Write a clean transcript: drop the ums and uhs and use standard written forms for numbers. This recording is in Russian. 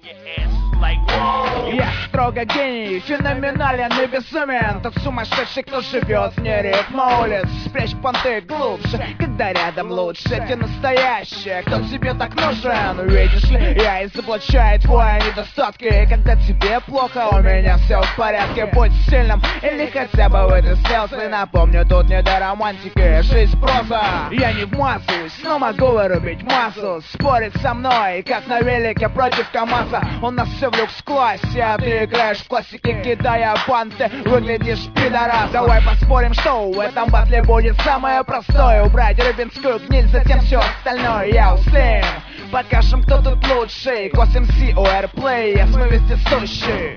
Я строго гений, феноменален и безумен. Тот сумасшедший, кто живет вне ритма улиц. Спрячь понты глубже, когда рядом лучше. Ты настоящая, кто тебе так нужен? Видишь ли, я изоблачаю твои недостатки. Когда тебе плохо, у меня все в порядке. Будь сильным или хотя бы выйти селфи. Напомню, тут не до романтики, жизнь проза. Я не вмазываюсь, но могу вырубить массу. Спорить со мной, как на велике против КамАЗа. У нас все в люкс-классе, а ты играешь в классике, кидая банты. Выглядишь пидорас. Давай поспорим, что в этом батле будет самое простое. Убрать рыбинскую гниль, затем все остальное. Я услим, покажем, кто тут лучший. Косим Си, Airplay, yes, мы везде сущие.